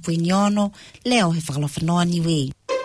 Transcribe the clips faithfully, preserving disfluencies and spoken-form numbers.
puiniono leo he whakalawhanoa niwe.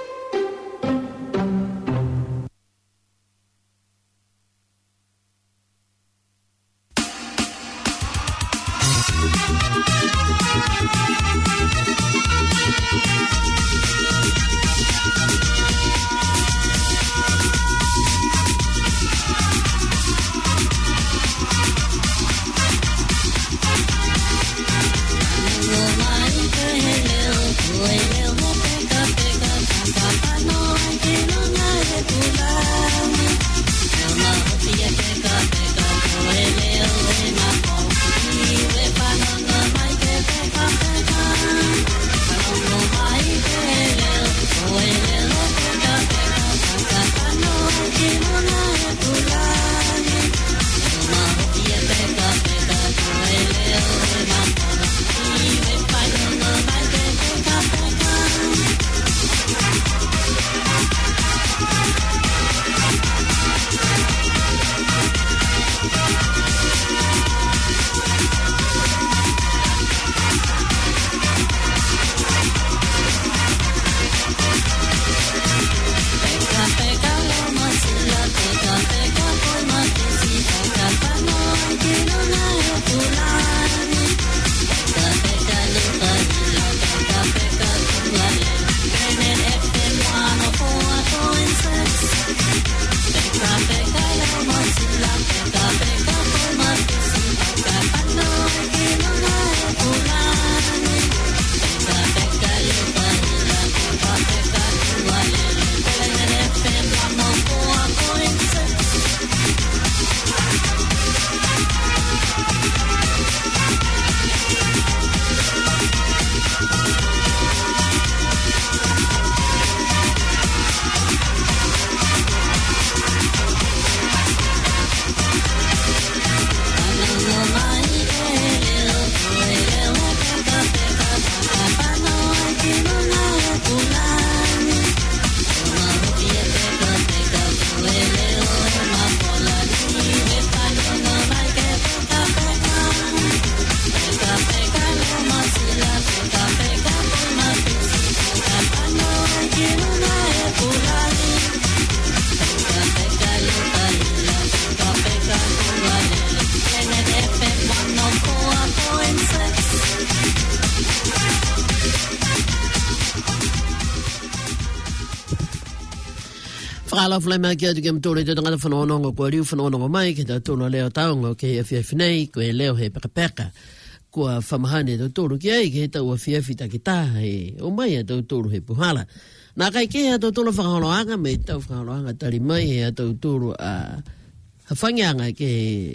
Ala flema kia tu kem tole te tangata whanoonongo kua riu whanoonongo mai ke ta tūna leo taongo ke e whiawhi nei ko e leo he peka peka kua whamahane tau tōru ki ai ke he tau a whiawhi ta ki tā he o mai a tau tōru he puhala. Nā kai ke a tau tōru whakaholoanga me tau whakaholoanga tari mai he a tau tōru a hawhangianga ke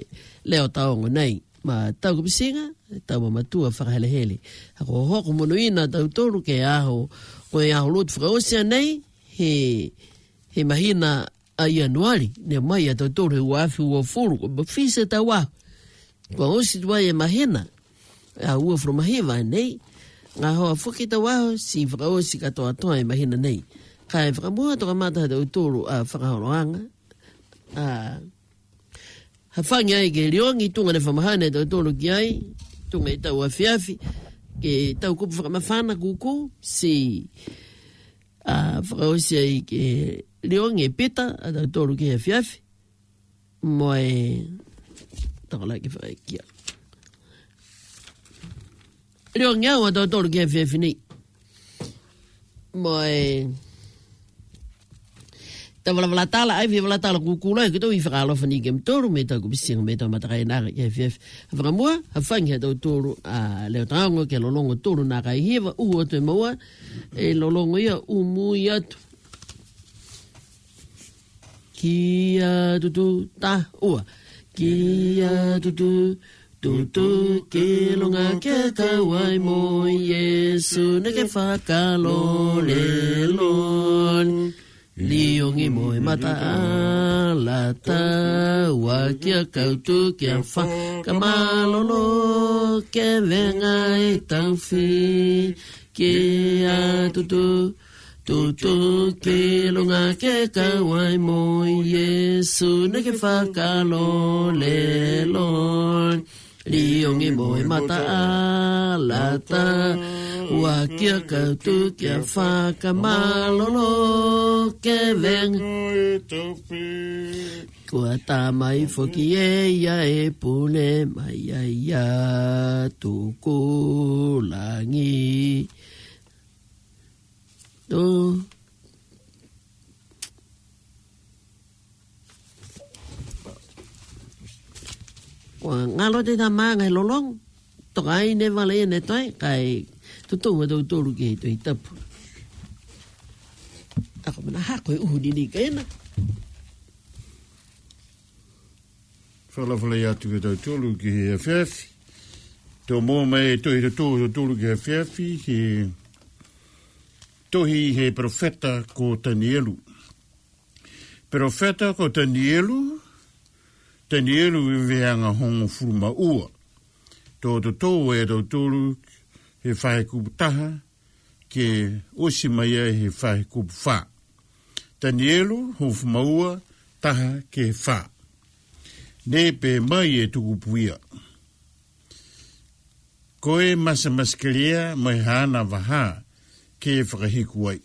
leo taongo nei ma tau kupisinga tau mamatua whakahelehele. Hako hoko monuina tau tōru ke aho ko e aho lotu whakaosia nei he he mahina a Ianuari, ne mai a tau tōru he uawhi ua furu, ko mawhisa tau wā. Kua osi tua e mahina, a ua furu mahiwa nei, ngā hoa whuki tau wā, si whakaosi katoa toa e mahina nei. Ka e whakamua toka mata tau tōru a whakahoroanga, a hawhangi ai ke riongi, tunga ne whamahane tau tōru ki ai, tunga i tau a whiawhi, ke tau kupu whakamawhana kuku, si a whakaosi ai ke Leonge peta a tau tōru ki he whiawhi. Moe takalai ki whakai kia. Leonge au a tau tōru ki he whiawhi nei. Moe ta wala tala ai wala tala kukula ki tau i whakalofa ni kem tōru me tau kupisinga me tau matakai nara ki he whiawhi. Whakamua, hawhangi a tau tōru a leo taongo ke lolongo tōru nā kai hewa uhu atu e maua e lolongo ia umui atu. Kia tutu ta ua kia tutu tutu ke longa ke kawai mo Yesu ne ke whakalo le lon liongi mo e mata ala ta ua kia kautu kia whakamalo ke venga e tauwhi kia tutu Tutu ke longa ke kawai mo Yesu ne ke whakalo le lon Liongi mo e mata a lata Wa kia kautu kia whakamalo ke veng Kua tā mai whoki e ia e pune mai a ia tuku langi Tō Kua ngalo te tā maa ngai lolong Toka ai ne wale e ne toi kai tutunga tau tōru ki toi tapu Ako mana hako e uhu nini ka ena Whalawhala atu ke tau tōru ki he awhiawhi Tō mō mai tohi te tōru tōru ki he awhiawhi He tohi he profeta ko Tanielu Profeta ko Tanielu Tanielu i veanga hongo furuma ua. Tō to tō e tō tōru he whahe kupu taha, ke osi mai e he whahe kupu wha. Tanielu ho furuma ua, taha ke wha. Ne pe mai e tuku puia. Koe masa maskerea mai hana waha ke whakahiku ai.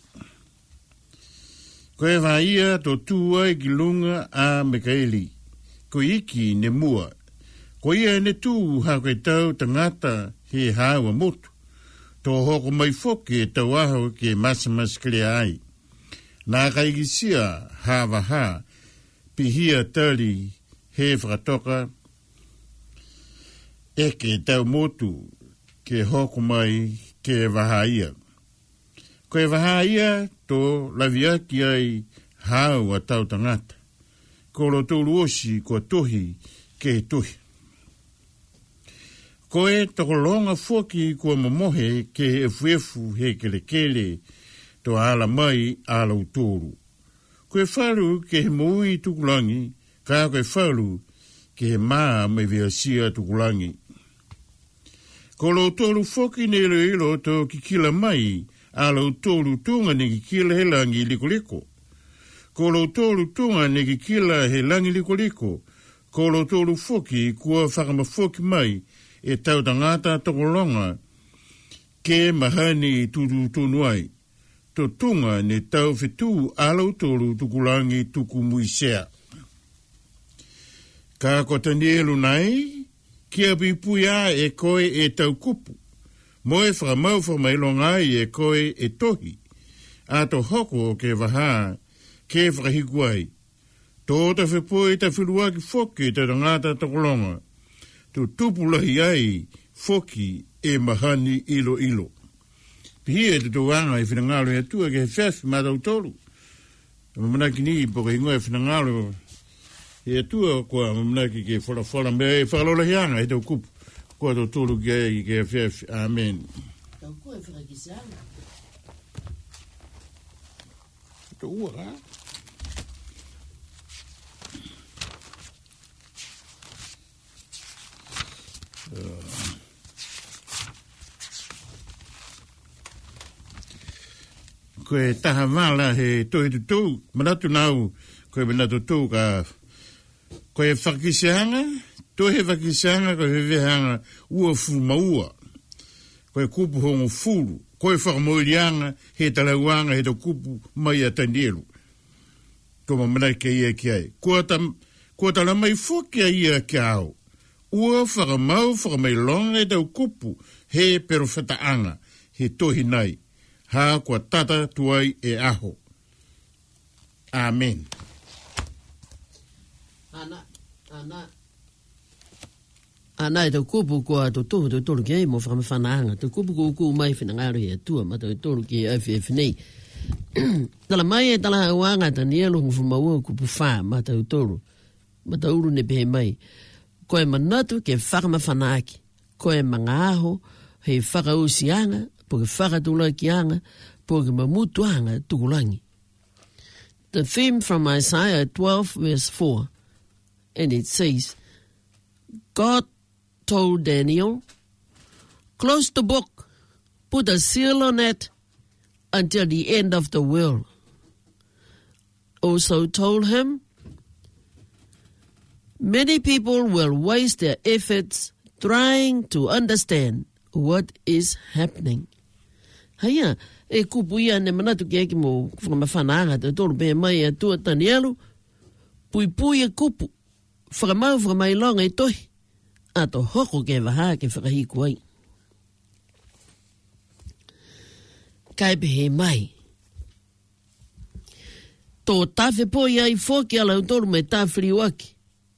Koe whaia tō tūai ki lunga a Mikaeli. Ko iki ne mua. Ko ia ne tū ha koe tau tangata he hawa motu. Tō hoko mai foke tau aho ke masa maskrea ai. Nā kai kisia hawa ha pihia tali he whakatoka e ke tau motu ke hoko mai ke waha ia. Koe waha ia tō lawiaki ai hawa tau tangata. Ko lo tōru osi ko tohi ke tohi. Ko e toko longa foki ko mamohe ke e fuefu he kele kele to ala mai ala utoru. Ko e wharu ke he moui tukulangi, ka ko e wharu ke he maa me veasia tukulangi. Ko lo tōru foki ne ilo ilo to kikila mai ala utoru tunga ne kikila he langi liko liko. Ko lo tōru tunga ne ki kila he langi liko liko, ko lo tōru foki kua whakamafoki mai e tau tangata tokolonga ke mahani tūru tūnuai. To tunga ne tau whetū alau tōru tukulangi tuku muisea. Ka ko Tanielu nai, kia pipuia e koe e tau kupu. Moe whakamau whamailongai e koe e tohi. A to hoko ke wahaa, ke whakahikuai. Tō ta whepoe ta whirua ki whoki te rangata tokolonga. Tu tupulahi ai whoki e mahani ilo ilo. Pihi e te tōanga e whinangalo e atua ke he whiawhi mātau tōru. Mamanaki ni poka ingoa e whinangalo e atua kua mamanaki ke whora whora mea e whakalola hianga e tau kupu. Kua tō tōru ki ai ke he whiawhi. Amen. Tau kua e whakakisianga. Tō ua ka? Koe taha wala he tohi tu tū, manatu nau, koe manatu tū ka, koe whakisehanga, tohe whakisehanga, koe he vehanga ua fuma ua, koe kupu hongo furu, koe whakamoilianga, he talauanga, he to kupu mai a Tanielu. Toma manai ke ia ki ai. Kua tala mai whoki a ia ki au. Ua whakamau whakamailonga e tau kupu he perowhataanga he tohi nei. Ha kua tata tuai e aho. Amen. Ana, ana. Ana e tau kupu kua tau tohu tau tolu ki ei mo whakamawhanaanga. Tau kupu kua uku mai whinangaro he atua ma tau tolu ki e F F nei. Tala mai e tala hauanga Tanielu ngufu maua kupu wha ma tau tolu. Ma tau uru ne pehe mai. Koe manatu ke whakamawhanaaki. Koe mangaho he whakausianga, po ke whakatulakianga, po ke mamutuanga tukulangi. The theme from Isaiah twelve verse four, and it says, God told Daniel, close the book, put a seal on it until the end of the world. Also told him, many people will waste their efforts trying to understand what is happening. Haia, e kupu ia ne manatu ki eki mo whakamawhanaanga te tolu pe mai a tua tani alu, pui pui e kupu, whakamau whakamailonga i tohi, a to hoko ke waha ke whakahiku ai. Kai pehe mai. Tō tawhe po ia i whoki ala utoro me tāwhiri waki.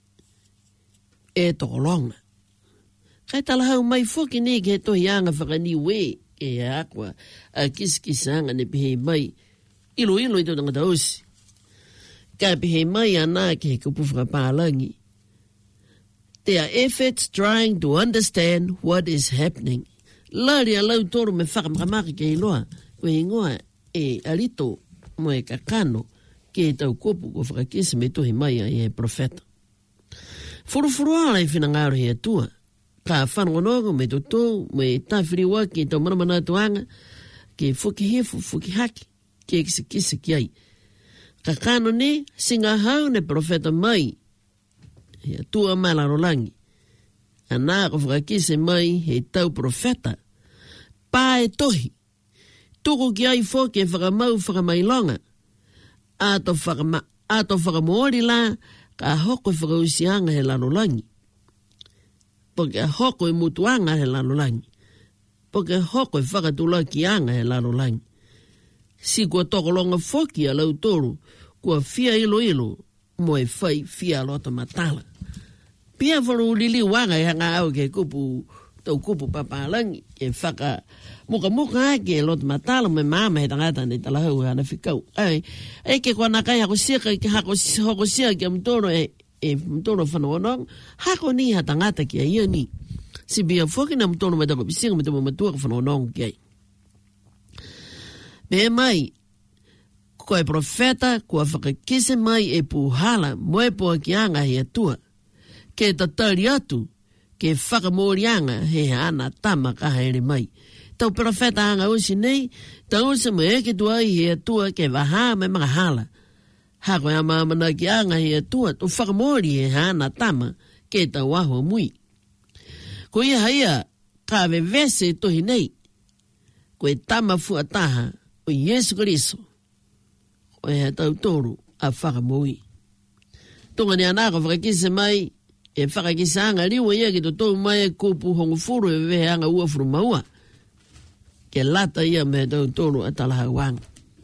E tō longa. Kai talahau mai whoki ne ke tohi anga whakani we e akwa a kiskisanga ne pehe mai. Ilo ilo i tō tangata osi. Kai pehe mai ana ke kupu whakapālangi. Their efforts trying to understand what is happening. Lari a lau toro me whakamaki ke iloa. Koe ingoa e alito mo e kakano ke tau kopu ko whakakisi me tohi mai a e profeta. Furufuru ala i whinangaro he atua. Ka whanongonogo me toto me tawhiri waki tau manamana tuanga ke fuki hefu, fuki haki, ke kisi kisi ki ai. Kakano ne singa hau ne profeta mai he atua malarolangi. Ana ko whakakisi mai he tau profeta. Pa e tohi. Tuku ki ai whoke e whakamau whakamailonga. Ato whakama, ato whakamoori la, ka hoko e whakausianga he lanolangi. Poke a hoko e mutuanga he lanolangi. Poke a hoko e whakatulakianga he lanolangi. Si kua tokolonga whoki a lau toru, kua fia ilo ilo, mo e whai fia lota matala. Pia wharu lili wanga e hanga au ke kupu, tau kupu papalangi, e whaka, muka muka ake e lot matala me mama he tangata ni talahau hana whikau. Ai, e ke kua nakai hako siaka ke hako hoko siaka ki a mtoro e, e mtoro whanonong, hako ni ha tangata ki a ia ni. Si bia whoki na mtoro me tako pisinga me tamo matua ka whanonong ki ai. Me mai, koe profeta kua whakakise mai e puhala moe poa ki anga he atua. Ke tatari atu, ke whakamorianga he ana tama ka haere mai. Tau profeta anga usi nei, tau usi mo eke tua i he atua ke waha me mga hala. Hako ya mamana ki anga he atua, tu whakamori he ana tama ke tau aho mui. Ko ia haia, ka vevese tohi nei, koe tama fuataha o Yesu Kristo, o he tau toru a whakamoi. Tonga ni anaka whakakise mai, e whakakise anga riwa ia ki to tau mai e kupu hongu furu e vehe anga ua furu maua. Ke lata ia me tau toru a talahawanga.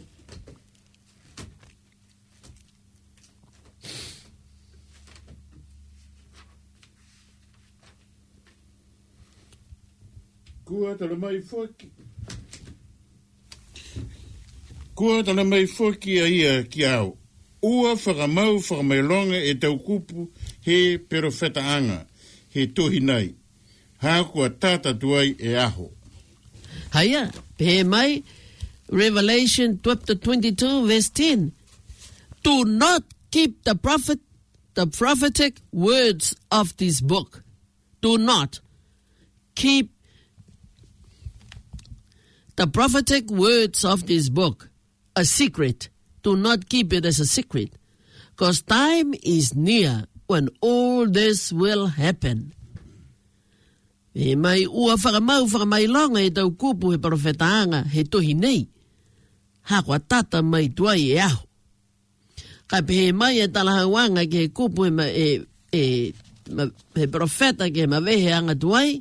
Kua tala mai whoki. Kua tala mai whoki a ia ki au. Ua whakamau whakamailonga e tau kupu he perofeta anga, he tohi nei. Hā kua tata tuai e aho. Haya, pe mai, Revelation chapter twenty-two, verse ten. Do not keep the prophet, the prophetic words of this book. Do not keep the prophetic words of this book a secret. Do not keep it as a secret, because time is near when all this will happen. E mai ua whakamau whakamailonga e tau kupu he profetaanga he tohi nei. Hakua tata mai tuai e aho. Ka pehe mai e talahawanga ke he kupu he, ma, e, e, ma, he profeta ke he mawehe anga tuai.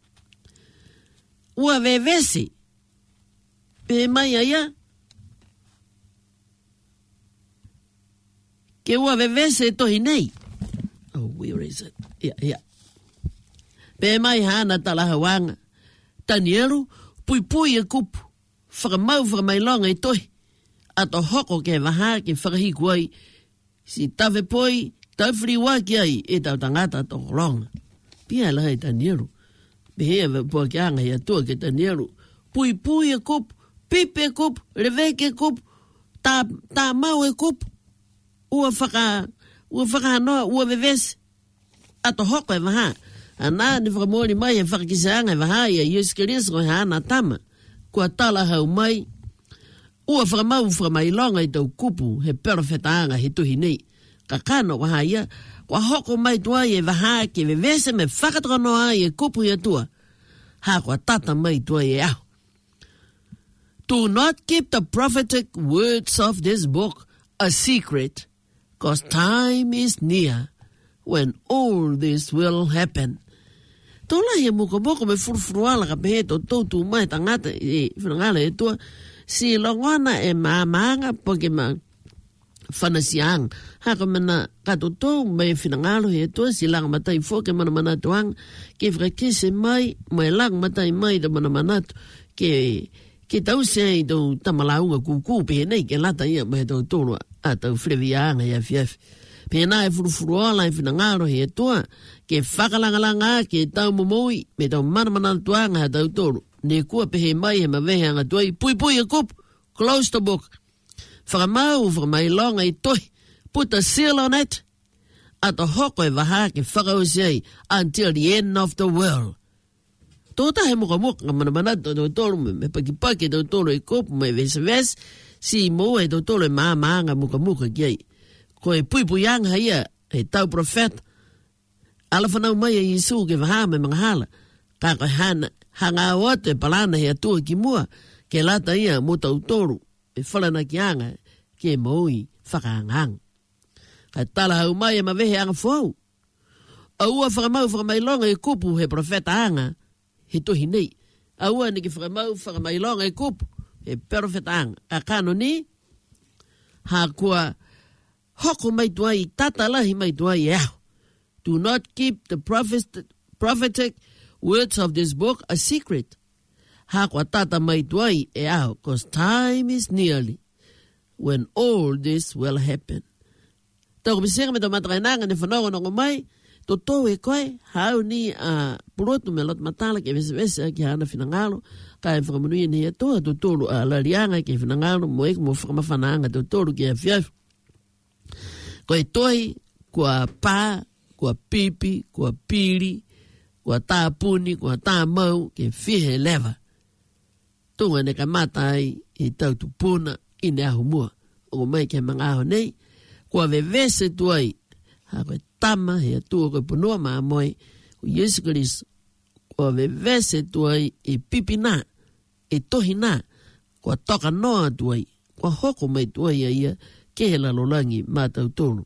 Ua vevesi. Pehe mai aia. Ke ua vevesi e tohi nei. Oh, where is it? Yeah, yeah. Pe mai hana talahawanga. Tanieru, pui pui e kupu. Whakamau whakamailonga i tohi. Ato hoko ke waha ke whakahiku ai. Si tawe poi, tawhiri waki ai e tau tangata to longa. Pia lahi tanieru. Behea vapua ki anga hi atua ke tanieru. Pui pui e kupu, pipe e kupu, reveke e kupu, ta, ta mau e kupu. Ua whaka, ua whaka noa, ua vevesi. Ato hoko e waha. Ana ni whakamori mai e whakakiseanga e waha ia Yesu Kristo e hana tama. Kua tala hau mai. Ua whakamau whakamailonga i tau kupu he perofetaanga he tuhi nei. ka kano wa haia, wa hoko mai tua e vaha ke ve vese me whakatakano ai e kupu ia tua. Ha kwa tata mai tua e au. Do not keep the prophetic words of this book a secret, because time is near when all this will happen. Tola he muka moko me furufuruala ka pehe to tautu mai tangata e whanangala e tua si longwana e maamanga poke ma whanasiang. Haka mana kato tau mai whanangalo he tua si lang matai foke mana manatu ang ke whakakese mai mai lang matai mai da mana manatu ke ke tau sei tau tamalaunga kuku pehe nei ke lata ia mai tau tolu a tau whirewianga ia fiafi. Pehe na e furufuruala e whanangalo he tua ke whakalangalanga ke tau momoi me tau manamana tuanga ha tau tolu. Ne kua pehe mai he mawehe anga tuai pui pui a kup, close the book. Whakamau whakamai longa i toi, put a seal on it. Ato hoko e waha ke whakausei until the end of the world. Tota he muka muka manamana tau tolu me pakipaki tau tolu e kup me vese vese si mo e tau tolu e maa maanga muka muka kiai. Ko e pui pui anga ia e tau profeta. Ala whanau mai e Yesu ke waha me mga hala. Ka koe hana, hanga ote palana he atua ki mua, ke lata ia mo tau toru, e whalana ki anga, ke maui whakaangang. Ka tala hau mai e mawehe anga whau. Aua whakamau whakamailonga e kupu he profeta anga, he tohi nei. Aua ni ki whakamau whakamailonga e kupu, he profeta anga. A kano ni, ha kua hoko mai tuai, tata lahi mai tuai e au. Do not keep the prophet, prophetic words of this book a secret. Hakwa tata mai tuai e au, because time is nearly when all this will happen. Tau bisera me to matrainanga ne whanau no mai, to tau e koe, hau ni a purotu me lot matala ke vese vese ki hana whinangalo, ka e whakamunui ni e toa to tolu a larianga ke whinangalo, mo eko mo whakamawhananga to tolu ki a fiafu. Koe toi, kua pā, kua pipi, kua piri, kua tāpuni, kua tāmau, ke whihe lewa. Tunga ne ka matai i tau tupuna i ne ahu mua. O mai ke mga aho nei, kua vevese tuai, ha koe tama he atua koe punua maa moi, o Yesu Kristo, kua vevese tuai i pipi nā, i tohi nā, kua toka noa tuai, kua hoko mai tuai a ia, ke he lalolangi mā tau tonu.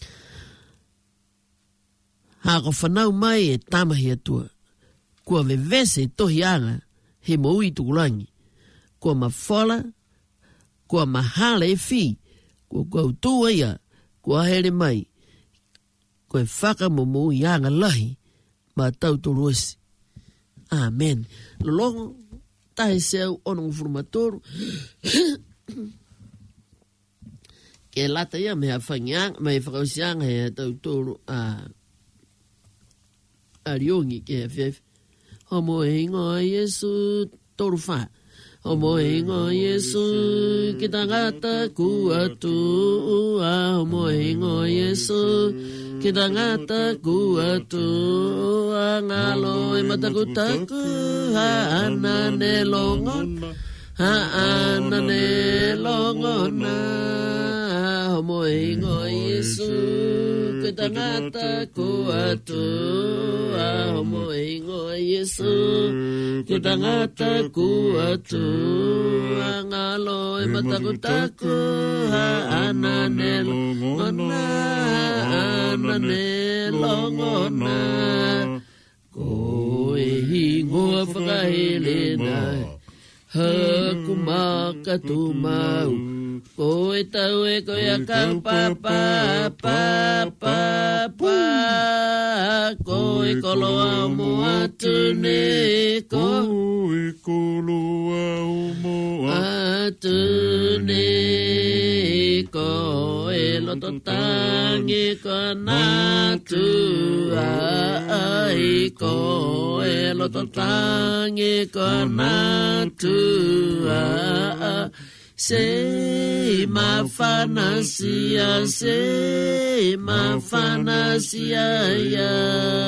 Ha ko whanau mai e tamahi atua. Kua vevese tohi anga he maui tukulangi. Kua mawhala, kua mahala e whi, kua kua utua ia, kua here mai. Kua whaka mo maui anga lahi, ma tau torosi. Amen. Lolongo, tahe seu ono ngufurumatoru. Ke lata ia me hawhangiang, me whakausianga he tau toro a... Ariongi ke fef. Homo ingo Yesu toru fa. Homo ingo Yesu kita ngata ku atu. Homo ingo Yesu kita ngata ku atu. Ngalo e mataku taku ha anane longon. Ha anane longona. Homo ingo Yesu kita ngata ku atu. Homo ingo Yesu kita ngata ku atu. Ngalo e mataku taku ha anane longona. Anane longona. Ko e hingo whakahelena. Hakumaka tu mau. Ko e tau e ko ia kau pa pa pa pa pa. Ko e koloa mo atu ne ko. Ko e koloa mo atu ne ko. E loto tangi ko natu ai ko. E loto tangi ko natu ai. Se ma fanasia, se ma fanasia ya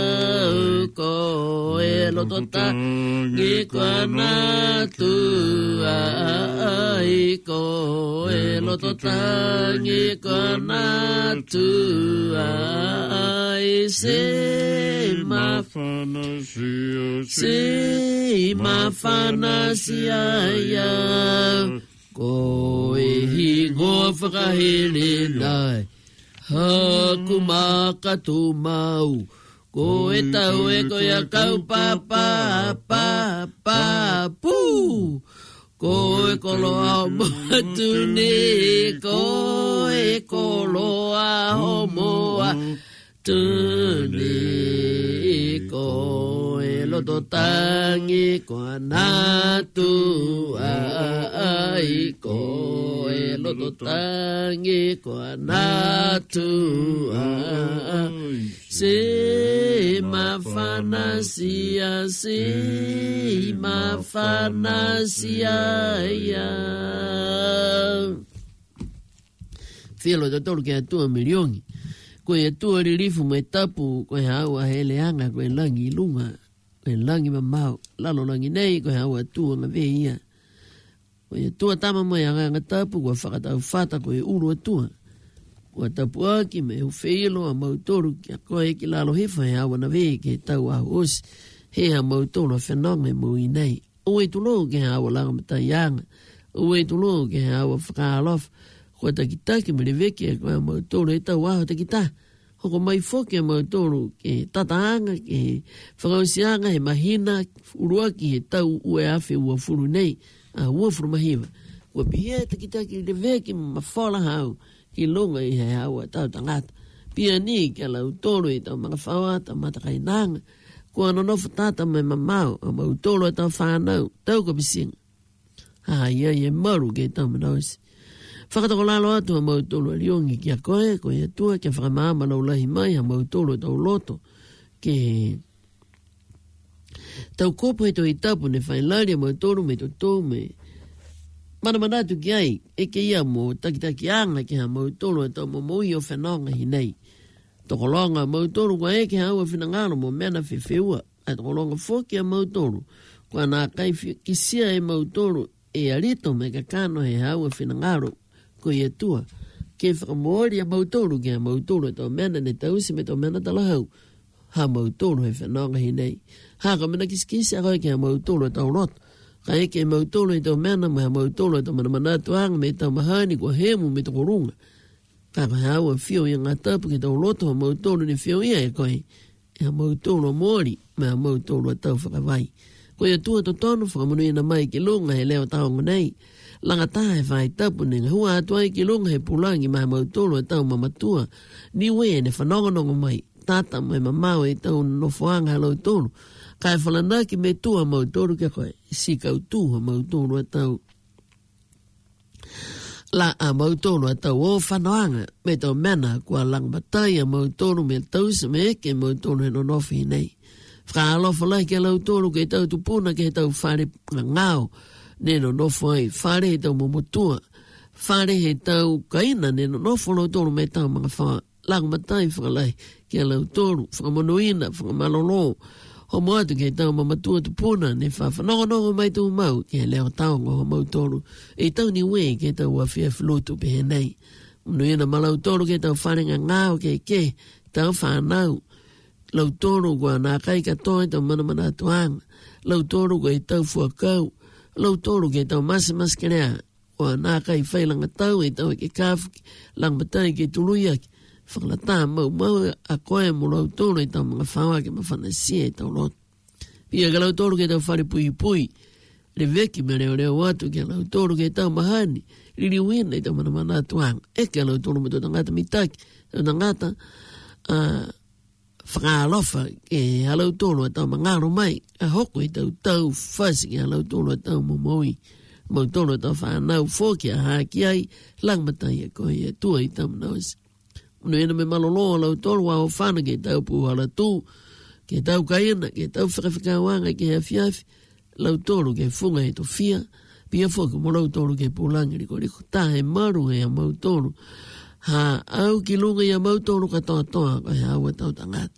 ko elo tota ngi kwa na tu ai ko e loto tangi ko na tu ai se ma se ma fanasia ya ko e hingo whakahele nai ha kumaka tu mau ko e tau e ko ia kau pa pa pa pa pu ko e koloa matune ko e koloa homoa tune ko e loto tangi ko anatu ai ko e loto tangi ko anatu ai se ma fanasia se ma fanasia ya fielo de todo que a tu milioni ko e tu rilifu me tapu ko hawa hele anga ko langi lunga ko langi mamau lalo langi nei ko hawa tu nga veia ko e tu tama mo anga nga tapu ko fakata fata ko e uru tu ko tapu aki me u feilo a mautoru ki ko e ki lalo hifa hawa na ve ke tau a os he a mautoru fenonga mo nei o e tu lo ke hawa langa mata yang o e tu lo ke hawa fakalof ko ta kita ki me veke ko mo toro eta wa ta kita ko mai foke mo toro ke tataanga ke fagosianga e mahina urua ki ta u e afi u furu nei a u furu mahiva ko pia ta kita ki de veke ma fola hau ki longa i ha wa ta tanga pia ni ke la toro eta ma fawa ta mata kai nang ko no no tata me mamau mo toro ta fa no ta ko bising ha ia ye maru ke ta manos whakatakolalo atu a mautolo a liongi ki a koe, koe atua ki a whakamama lau lahi mai a mautolo tau loto ke tau kopo he to i tapu ne whailari a mautolo me to tō me mana manatu ki ai e ke ia mo takitaki anga ki ha mautolo e tau mo mui o whanonga hi nei tokolonga mautolo kwa e ke haua whinangaro mo mena whiwhiua a tokolonga fōki a mautolo kwa nā kai kisia e mautolo e arito me kakano he haua whinangaro ko ia tua ke whakamori a mautoro ke a mautoro tau mena ne tausi me tau mena talahau ha mautoro he whanonga hi nei ha ka mena kiskisi a koe ke a mautoro tau lot ka e ke mautoro i tau mena me a mautoro tau mana manatu anga me tau mahani kua hemu me tau korunga ka ka haua fio i ngā tapu ke tau loto a mautoro ni fio ia e koe e a mautoro mori me a mautoro tau whakawai ko ia tua to tonu whakamunu ina mai ke lunga he leo tau ngonei langa tae whai tapu nenga hua atuai ki lunga he pulangi mai mautolo e tau mamatua ni wea ne whanongonongo mai tata mai mamau e tau nofoanga halau tolu kai whalanaki me tua mautolo kia koe si kau tuha mautolo e tau la a mautolo e tau o whanoanga me tau mena kua lang batai a mautolo me tau se me eke mautolo he no nofi nei whaalofa lai ke lau tolu ke tau tupuna ke tau whare ngao neno nofo ai, whare he tau momotua, whare he tau kaina, neno nofo lau tolu me tau mga wha, lang matai whakalai, kia lau tolu, whakamonuina, whakamalolo, ho moatu ke tau mamatua tupuna, ne wha whanongonongo mai tu mau, kia leo tau ngo ho mau tolu, e tau ni wei ke tau wawhia flutu pehe nei, unuina malau tolu ke tau wharenga ngao ke ke, tau whanau, lau tolu kua nā kai katoa tau mana mana tuanga, lau tolu kua i tau fuakau, lau tolu ke tau masi maskerea, kua nā kai whailanga tau e tau e ke kāwhiki, lang matai ke tuluiaki, whakalata mau mau a koe mo lau tolu e tau mga whawa ke mawhanasia e tau lot. Pia ka lau tolu ke tau whare pui pui, le veki me reo reo watu ke lau tolu ke tau mahani, riri wina e tau mana mana tuanga, e ke lau tolu me tau tangata mitaki, tau tangata, uh, whakalofa ke halau tolo e tau mangaro mai, a hoko i tau tau whasi ke halau tolo e tau momoi, mau tolo e tau whanau fōki a haki ai, langmatai e koe e tua i tau manausi. Uno ena me malolo halau tolo wa o whana ke tau puhala tū, ke tau kaina, ke tau whakawhikawanga ke hea fiafi, lau tolo ke funga e to fia, pia fōki mo lau tolo ke pūlangi riko riko, tā he maru e a mau tolo, ha au ki lunga ia mautoro ka toa toa ka he aua tau tangata.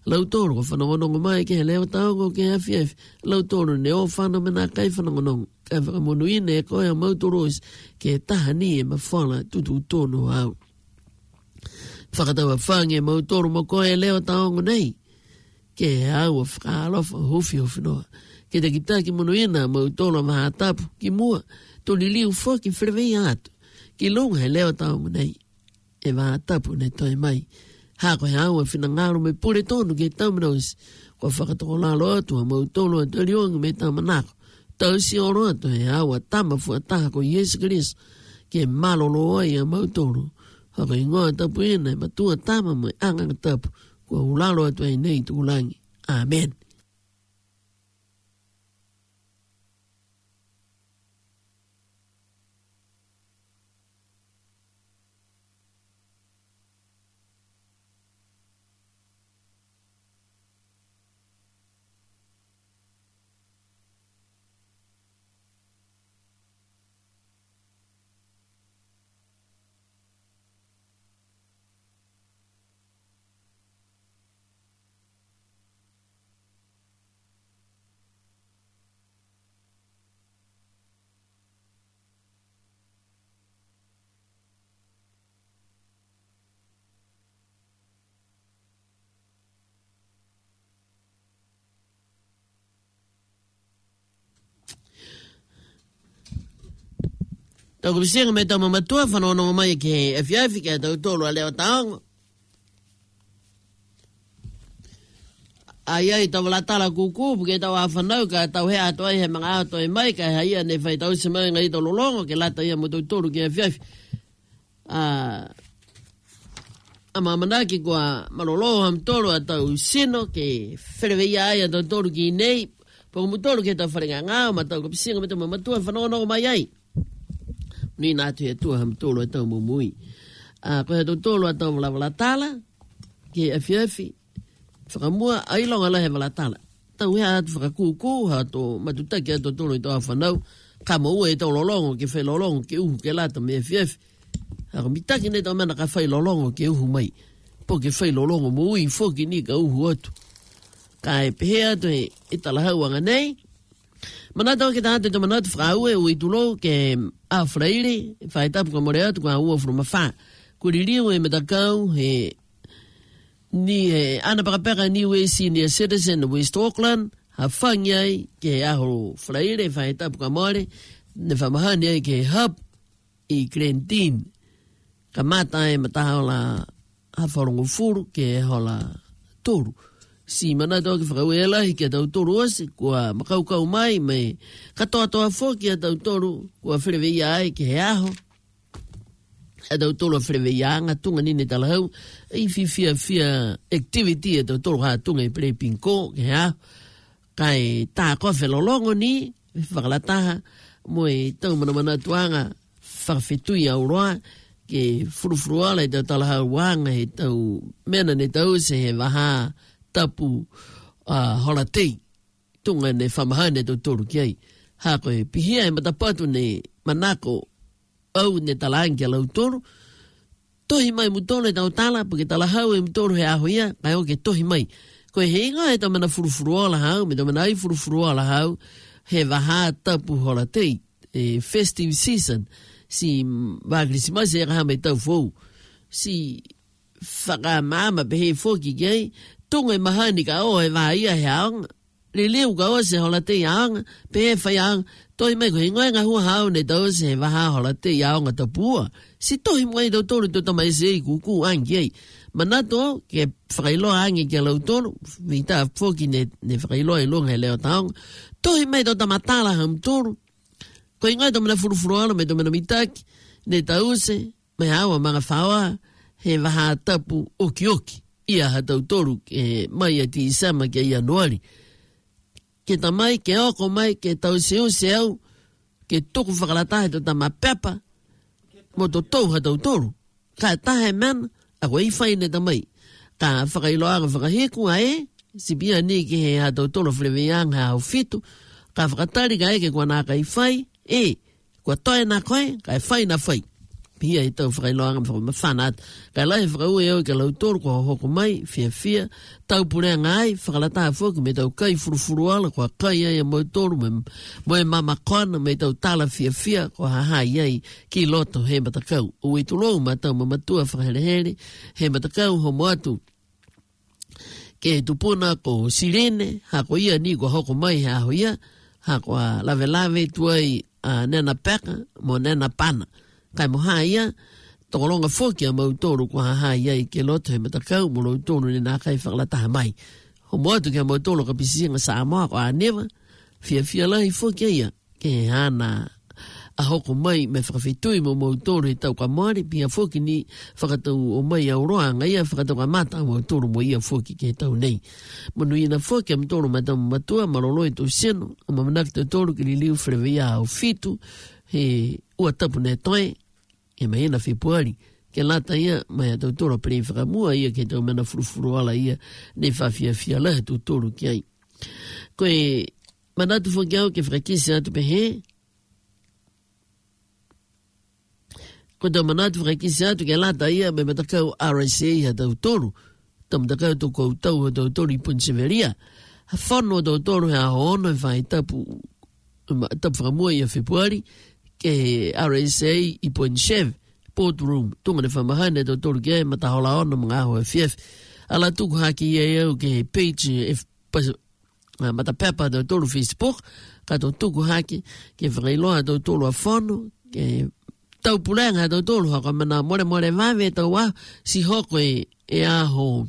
lau tōru ko whanongonongo mai ke he leo taongo ke he fiaf, lau tōru ne o whana mena kai whanongonongo, kai whakamonu ina e koe a mautoros ke taha ni e mawhala tutu tōnu au. Whakatawa whange mautoru mo koe e leo taongo nei, ke he au a whakaalofa hofi hofi noa, ke te kita ki mono ina mautoru maha tapu ki mua, tōni liu fo ki whirewei atu, ki lunga he leo taongo nei, e maha tapu ne toi mai. Hako he aua whina ngaro me pure tonu ke taumanos, ko whakatoko lalo atu a mautolo a tărionga me taumanako. Tausi oro atu he aua tama fua taha ko Yesu Christ, ke malolo ai a mautolo. Hako ingoa tapu ina e matua tama mo anganga tapu, ko ulalo atu ai nei tukulangi. Amen. Tau kubisenga me tau mamatua whanonongo mai ke afiafi ke tau tolu a leo taongo. Ai ai tau walatala kuku ke tau a whanau ka tau hea atoi he mga atoi mai ka haia ne whai tau se mai ngai tau lolongo ke lata ia mo tau tolu ke afiafi. A mamanaki kua malolo ham tolu a tau sino ke whereweia ai a tau tolu ki nei. Poko mu tolu ke tau wharenga ngao ma tau kubisenga me tau mamatua whanonongo mai ai. Ni nā tu e tua ham tolo e tau mumui. Uh, ko he tau tolo e tau wala ke afiafi, whakamua ailonga la he walatala. Tau hea atu whakakuku, ha to matutaki a tau tolo i tau whanau, ka maua e tau lolongo, ke whai lolongo, ke uhu ke lata me afiafi. Hako mitaki ne tau mana ka whai lolongo ke uhu mai. Po ke whai lolongo mui, foki ni ka uhu atu. Ka e pehea atu e italahau anga nei, Manatau ke tātou te manatu whakaue ui tulo ke a whraire, whai tapu ka more atu ka ua whruma wha. Kuri riu e metakau he ni he ana pakapeka ni we senior citizen of West Auckland, ha whangiai ke aho whraire, whai tapu ka more, ne whamahani ai ke hub i Glentin. Ka mata e mataha la ha wharongo furu ke hola toru. Si mana tau ki whakauela hi kia tau toru ase, kua makaukau mai, mai katoa toa fo kia tau toru, kua whirewei ai ki he aho. E tau toru a whirewei anga, tunga nini talahau, i fi fia fia activity e tau toru haa tunga i pere pinko ki he aho. Kai tā koa whelolongo ni, whakalataha, mo e tau mana mana tuanga, whakawhetui au roa, ke furufuruala i tau talahau wanga, he tau mena ne tau se he waha, tapu uh, holatei tunga ne whamahane tau toru ki ai. Hako e pihia e matapatu ne manako au ne talaangi a lau toru. Tohi mai mutolo e tau tala, porque talahau e mutolo he aho ia, kai o ke tohi mai. Ko e heinga e tau mana furufuruala hau, me tau mana ai furufuruala hau, he waha tapu holatei, e festive season, si wagrisimasi e kaha mai tau fou. Si whakamama pehe foki ki ai, tunga i mahani ka o e waia he aonga. Le leu ka o se hola te aonga, pe e whai aonga, tohi mai ko hingoe ngā hua hao ne tau se he waha hola te aonga ta pua. Si tohi mwai tau tolu to tamai se i kuku angi ai. Manato ke whakailoa angi ki a lau tolu, vita foki ne, ne whakailoa i longa he leo taonga, tohi mai tau tamatala ham tolu. Ko hingoe tau mana furufuruala me tau mana mitaki, ne tau se, me hawa mga whawa, he waha tapu oki oki. Ia ha tau toru ke mai a ti isama ke ia noari. Ke ta mai, ke oko mai, ke tau seu seu, ke toku whakalatahe to tama pepa, mo to tau ha tau toru. Ka tahe man, ako i whaine ta mai. Ka whakailoanga whakaheku a e, si bia ni ke he ha tau toru whleweanga hau fitu, ka whakatari ka e ke kua nā kai whai, e, kua toe nā koe, ka e whai na whai. pia i tau whakailoanga mwhaka mawhanat. Kai lai whakau e au ka lau tōru kua hoko mai, fia fia, tau purea ngai, whakalata whoki me tau kai furufuru ala, kua kai ai a mau tōru, me moe mama kona, me tau tala fia fia, kua hahai ai ki loto he matakau. Ui tulou ma tau mamatua whakaherehere, he matakau ho moatu, ke tupuna ko sirene, hako ia ni kua hoko mai ha ho ia, hako a lave lave tuai a nena peka, mo nena pana. Kai mo haia, tokolonga foki a mau tōru kua haia i ke loto he matakau, mo lau tōru ni nā kai whakalataha mai. Ho moatu ke mau tōru ka pisisinga sa amoa ko a newa, fia fia lahi foki ia, ke hana a hoko mai me whakawhitui mo mau tōru i tau ka maari, pia foki ni whakatau o mai au roa, nga ia whakatau ka mata mau tōru mo ia foki ke tau nei. Manu ina foki am tōru matau matua, maroloi tau seno, o mamanak tau tōru ki li liu whirewea au fitu, he ua tapu ne toi, e mai ena whipuari, ke lata ia, mai a tau tōra pere whakamua ia, ke tau mena furufuru ala ia, ne whawhia fia laha tau tōru ki ai. Koe, manatu whoki au ke whakakisi atu pehe, koe tau manatu whakakisi atu ke lata ia, me matakau R S A ha tau tōru, tau matakau tau kou tau ha tau tōru i Punseveria, ha whano tau tōru ha hoona i whai tapu, tapu whakamua ia whipuari, ke R S A i Poinchev, Port Room, tunga ne whamahane tau tōru ki e matahola ona mga aho F F. Ala tuku haki e au ke page F, uh, matapepa tau tōru Facebook, ka tau tuku haki, ke whakailoa tau tōru a whono, ke tau pulenga tau tōru haka mana more more vave tau wā, si hoko e, e aho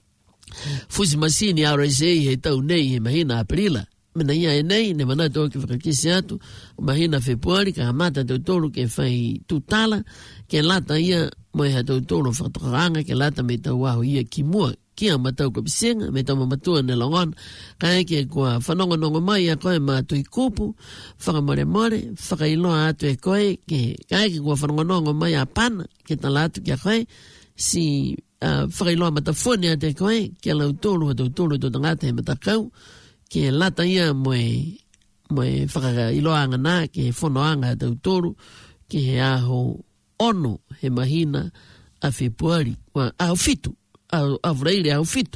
fusi masini R S A he tau nei he mahina aprila. Mena ia e nei, ne mana tō ki whakakisi atu, o mahina Februari, ka hamata tau tōru ke whai tūtala, ke lata ia, moe ha tau tōru whakatokaranga, ke lata me tau waho ia ki mua, kia matau ka pisenga, me tau mamatua ne longon, ka eke kua whanongonongo mai a koe ma tui kupu, whakamore more, whakailoa atu e koe, ke ka eke kua whanongonongo mai a pana, ke tala atu ki a koe, si uh, whakailoa matafone atu e koe, ke lau tōru ha tau tōru tō tangata he matakau, ke lata ia moe moe whakaka iloanga nā, ke whonoanga tau tōru, ke he aho ono he mahina a Februari, wa aho fitu, aho avreire aho fitu,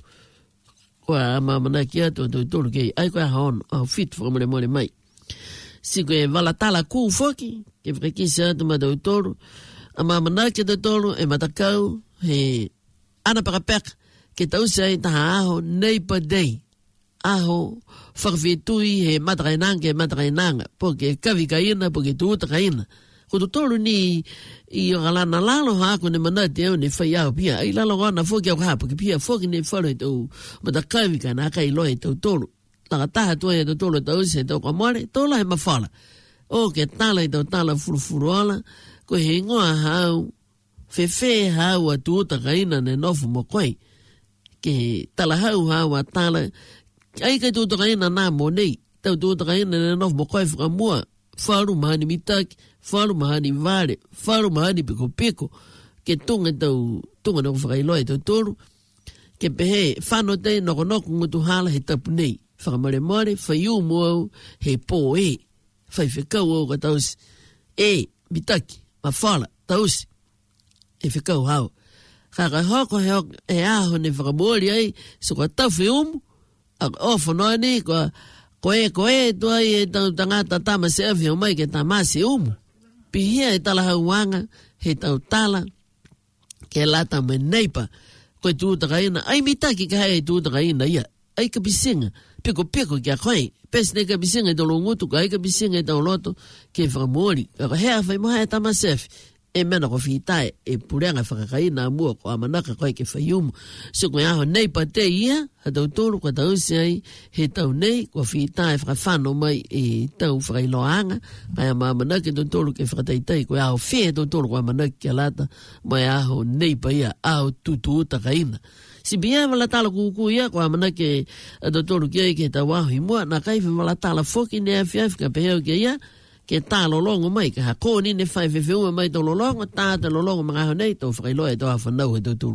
wa amamana ki atu tau tōru ke ai koe aho ono, aho fitu, whakamore more mai. Si koe walatala kū foki, ke whakakisi atu ma tau tōru, amamana ki tau tōru, e matakau, he ana pakapeka, ke tau sei taha aho neighbor day, aho whakawhetui he matakainanga e matakainanga, po ke kawi kaina, po ke tuuta kaina. Ko tu tolu ni i o galana lalo hako ne manati au ne whai au pia, ai lalo gana whoki au kaha, po ke pia whoki ne wharo e tau matakawi ka na haka i loe tau tolu. Taka taha tua e tau tolu tau se tau kamare, tau lahe mawhala. O ke tala i tau tala furufuru ala, ko he ngoa hau, whewhe hau a tuuta kaina ne nofu mo koe, ke tala hau hau a tala, ai kai tuuta kaina nā mo nei, tau tuuta kaina ne nofu mo koe whakamua, wharu mahani mitaki, wharu mahani vare, wharu mahani piko piko, ke tunga tau, tunga noko whakailoa tau toru, ke pehe, whano tei noko noko ngutu hala he tapu nei, whakamare more, whaiu mua he pō e, whai whekau au ka tausi, e, mitaki, ma whala, tausi, e whekau hau. Kaka hoko he, he aho ne whakamori ai, so ka tau whiumu, a ofo noa ni, ko koe koe tua i e tau tangata tama se awhi o mai ke ta masi umu. Pihia e tala hauanga, he tau tala, ke lata me neipa, koe tuutaka ina, ai mitaki ka hei tuutaka ina ia, ai ka bisinga, piko piko kia koe, pesi ne ka bisinga i tolo ngutu, ka ai ka bisinga i tau loto, ke whakamori, ka hea whai moha e tama se awhi, e mena ko whitae, e purenga whakakaina amua ko amanaka koe ke whaiumu. So koe aho nei pa te ia, ha tau tōru kwa tau si ai, he tau nei, ko whitae whakawhano mai e tau whakailoanga, kai ama amanaka tau tōru ke whakataitai, koe aho whea tau tōru kwa amanaka kia lata, mai aho nei pa ia, aho tutu uta kaina. Si bia wala tala kuku ia, ko amanaka tau tōru kia ke tau aho imua, na kai wala tala whoki ne awhi ka peheo kia ia, ke tā lolongo mai, ka hako ni ne whai whiwhiunga mai tō lolongo, tā ta lolongo mga ho nei, tō whakailoa e tō hawhanau he tō tūru.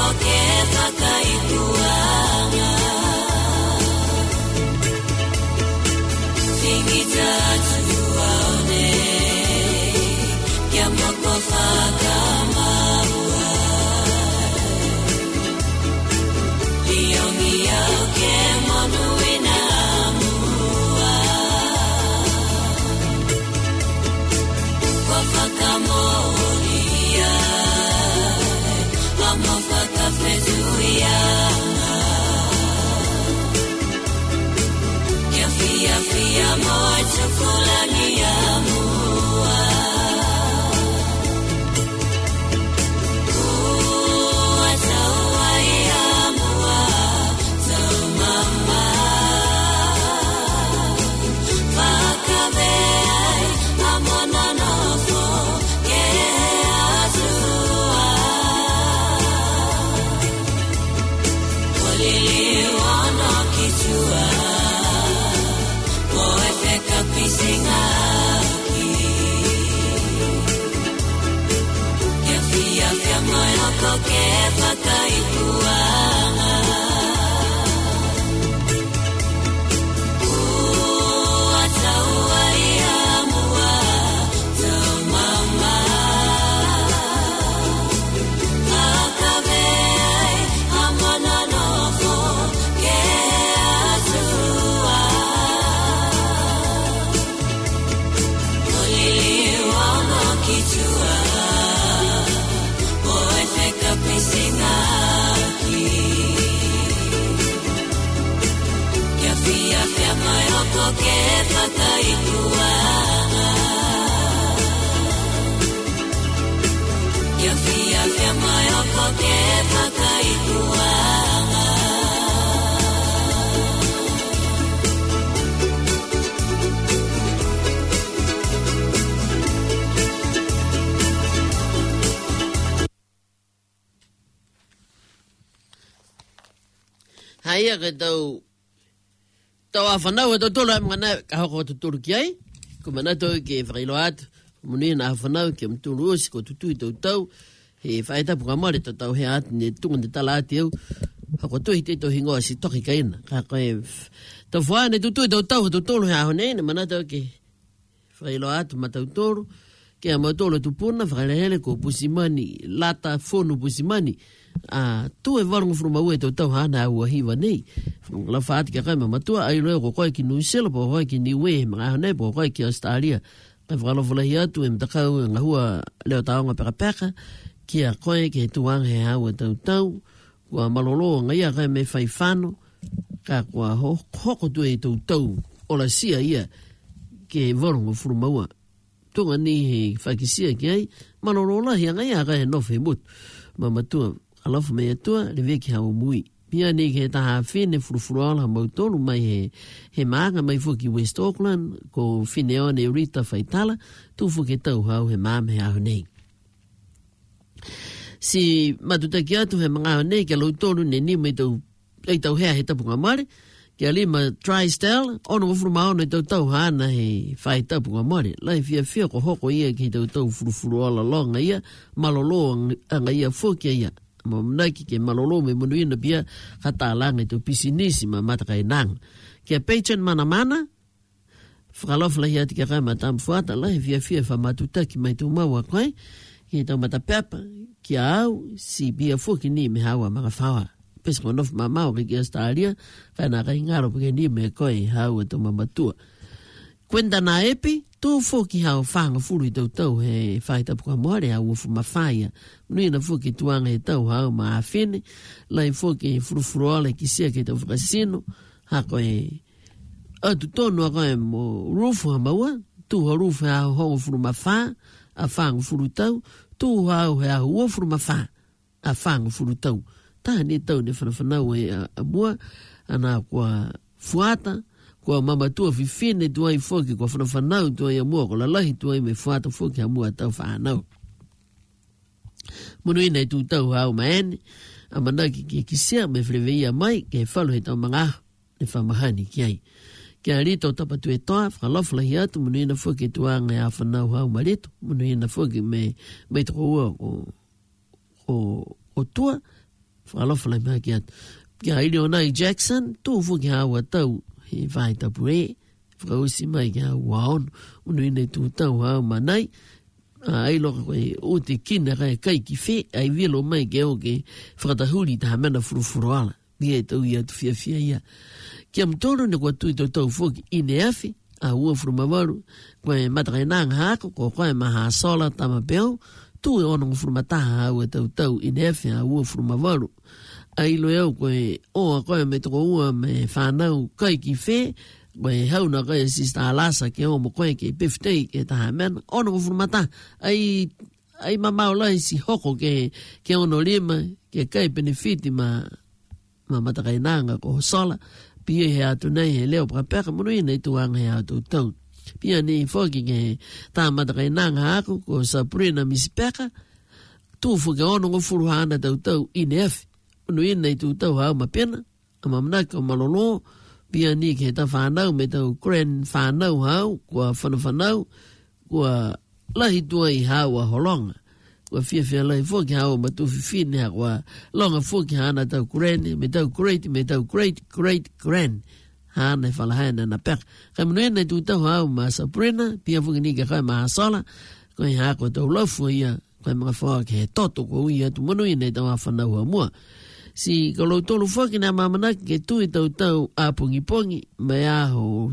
Haya ke tau tau afanau e tau tola mgana ka hoko tuturu ki ai ko mana tau ke whakailoat muni na afanau ke mturu osi ko tutui tau tau he whaeta puka mare tau tau he ati ne tunga te tala ati au hako tui te tau hingoa si toki kaina ka koe tau whaane tutui tau tau tau tolu he aho nei na mana tau ke whakailoat ma tau tolu ke a mautolo tupuna whakailehele ko pusimani lata fonu pusimani a tu e varongo fru mau e tau tau hana ua hiwa nei la faati ka kaima matua ai loe ko koe ki Nuisela po koe ki Niue mga hane po koe ki Australia kai whakalofula hi atu e mtakau e ngahua leo taonga peka peka ki a koe ki he tuang he hau e tau tau kua malolo ngai a kai me whaifano ka kua hoko tu e tau tau ola sia ia ki e varongo fru maua tunga ni he whakisia ki ai malolo la hi a ngai a kai he nofe mut ma matua alofa me atua le veki hau mui. Pia ni ke taha whine furufuruala mautonu mai he, he maanga mai fuki West Auckland ko Whineone Rita Faitala tu fuki tau hau he maame he aho nei. Si matutaki atu he mga aho nei ke lautonu ne ni mai tau ei tau hea he tapunga mare ke alima Tristel ono ufuru maono e tau tau hana he whai tapunga mare. Lai fia fia ko hoko ia ki tau tau furufuruala longa ia malolo anga ia fuki ia ma mnaki ke malolo me munuina pia kata alanga tu pisinisi ma mataka inang ke peichen mana mana whakalof lahi ati ke kai matam fuata lahi fia fia wha matutaki mai tu maua koe ki tau matapepa ki au si pia fuki ni me hawa maka whawa pesi konof mamau ki Australia kai na kai ngaro pake ni me koe hawa tu mamatua kwenda na epi tu fuki hau whanga furu i tau tau he whaita puka moare hau ufu mawhaia. Nui na fuki tuanga he tau hau maa whine, lai fuki furufuruale ki sia ke tau whakasino, hako e atu tonu ako e mo rufu ha maua, tu ha rufu hau hongo furu mawha, a whanga furu tau, tu hau he hau ua furu mawha, a whanga furu tau. Taha ni tau ne whanawhanau e a mua, ana kua fuata, kua mama tua fifine tuai foki kua whanawhanau tuai amua ko lalahi tuai me fuata foki amua tau whanau. Munu ina i tu tau hau maene, a manaki ki kisia me whleweia mai ke whalu he tau mangaho ne whamahani ki ai. Ki a rito tapatu e toa, whakalofla hi atu, munu ina foki tuanga e a whanau hau marito, munu ina foki me, me toko ua o, o, o tua, whakalofa lai mea ki atu. Kia ili o nai Jackson, tū fu ki hawa tau, he vai tapu e, whakausi mai ki hawa waon, unu ine tū tau hau manai, ai loka koe o te kina kai kai ki whe, ai velo mai ke o ke whakatahuri taha mena furufuru ala, bia e tau i atu fia fia ia. Kia mtoro ne kua tui tau tau fuki ine afi, a ua furu mawaru, koe matakai nanga hako, ko koe maha sola tama peo, tu e ono furu mataha au e tau tau ine afi a ua furu mawaru. Ai lo eo koe oa koe me toko ua me whanau kai ki whe, koe hauna koe sista alasa ke o mo koe ke piftei ke taha mena, ono furu mataha, ai ai mamau lai si hoko ke, ke ono lima, ke kai benefiti ma, ma matakai nanga ko sola, pia he atu nei he leo prakapeka munu i nei tuanga he atu tau. Pia ni foki ke tā matakai nanga aku ko Sabrina Misipeka, tūfu ke ono ngo furu hana tau tau i ne efi. Munu i nei tu tau hau mapena, a mamnaka o malolo, pia ni ke ta whanau me tau grand whanau hau, kua whanau, kua lahi tua i hau a holonga. Kua fia fia lai fōki hau ma tuwhi whine ha kua longa fōki hana tau kurene, me tau great, me tau great, great, grand. Hana e whalahaina na peka. Kai munu ene tu tau hau ma Sabrina, pia fōki ni ke kai maha sola, koe ha kua tau laufu ia, koe mga whaka ke he toto kua ui atu munu ene tau a whanau ha mua. Si kalau tolu fōki na mamanaki ke tui tau tau a pungi pongi, mai aho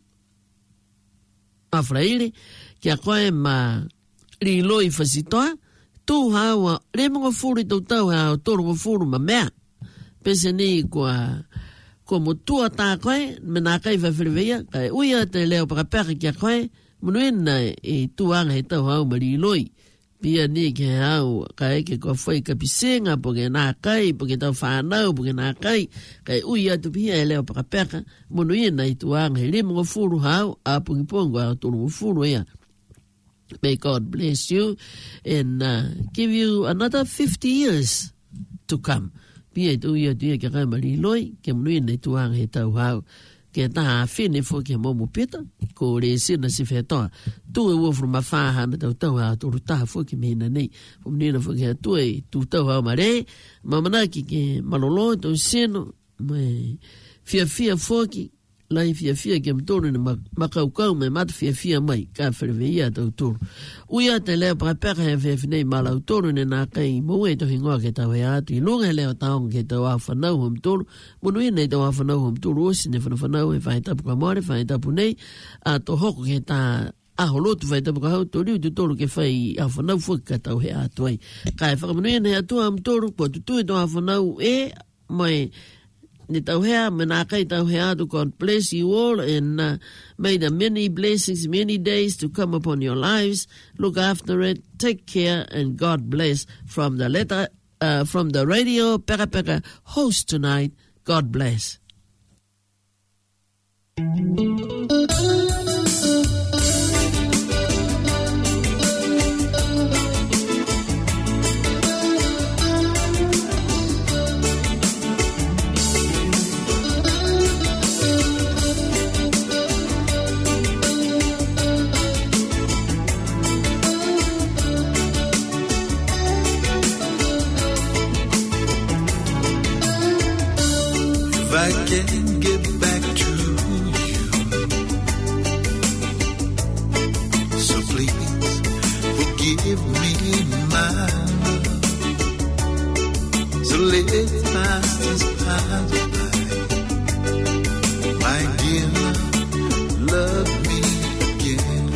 mawhraire, kia koe ma li loi whasitoa, tū hawa, re mga furu tau tau hao tōru mga furu ma mea. Pese ni kua, kua motua tā koe, me nā kai whawhiriwea, kai uia te leo pakapeka kia koe, munuena e tūanga he tau hao ma li loi. Pia ni ke hau, kai ke kua whai ka pisenga, po ke nā kai, po ke tau whanau, po ke nā kai, kai uia tu pia e leo pakapeka, munuena e tūanga he re mga furu hao, a pungi pongo hao tōru mga furu ea. May God bless you and uh, give you another fifty years to come. Pia tu ia tu ia ke kai mari loi, ke mnui nei tuang he tau hau. Ke taha whine fo ke momo pita, ko re sina si whetoa. Tu e ua from a whahana tau tau hau, turu taha fo ke mehina nei. Fo mnina fo ke tu e tu tau hau mare, mamanaki ke malolo tau sino, me fia fia fo ki, lai fia fia ke mtoro ni makaukau me mata fia fia mai, ka whirewea tau toro. Uia te leo pakapeka he fia finei malau toro ni nā kai moe to hingoa ke tau he atu. I lunga he leo taonga ke tau a whanau hom toro. Munu i nei tau a whanau hom toro osi ne whanau e whaitapu ka maore, whaitapu nei. A to hoko ke tā aho lotu whaitapu ka hau, to riu tu toro ke whai a whanau fuki ka tau he atu ai. Ka e whakamanu i nei atu am toro, kua tutui tau a whanau e, mai ni tau hea, me nā kai tau hea to God bless you all and uh, may the many blessings, many days to come upon your lives. Look after it, take care and God bless from the letter, uh, from the radio Peka Peka host tonight. God bless. I can get back to you, so please forgive me my love. So let's pass this pass by, my dear, love me again.